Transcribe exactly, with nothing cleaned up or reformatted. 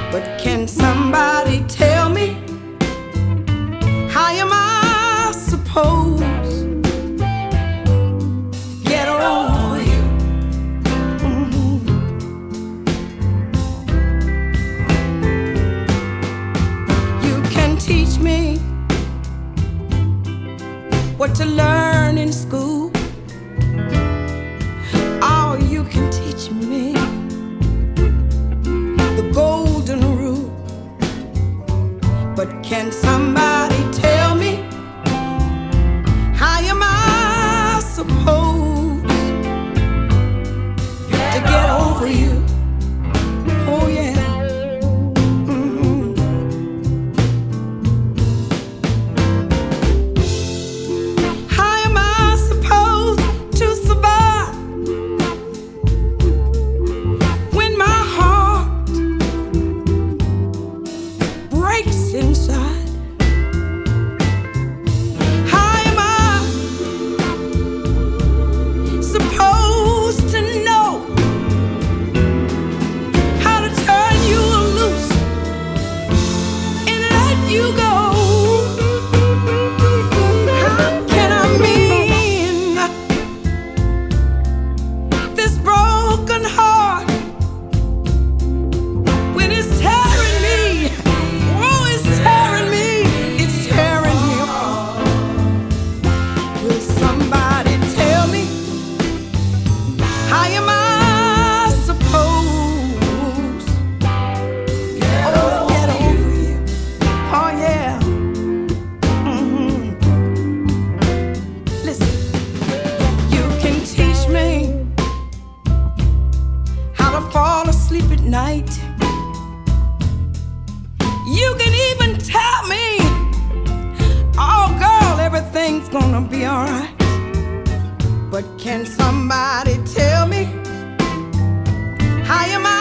But can somebody tell me, how am I supposed to get over you? Mm-hmm. You can teach me what to learn in school. Oh, you can teach me the golden rule. But can somebody tell me, how am I supposed to get over you? Oh yeah. Mm-hmm. How am I supposed to survive when my heart breaks inside? How am I supposed to know how to turn you loose and let you go? How can I mend this broken heart when it's tearing me? Oh, it's tearing me, it's tearing me apart. Will somebody tell me, how am I supposed oh, to get over you? Oh yeah. Mm-hmm. Listen, you can teach me how to fall asleep at night. You can even tell me, oh girl, everything's gonna be alright. But can somebody tell me, how am I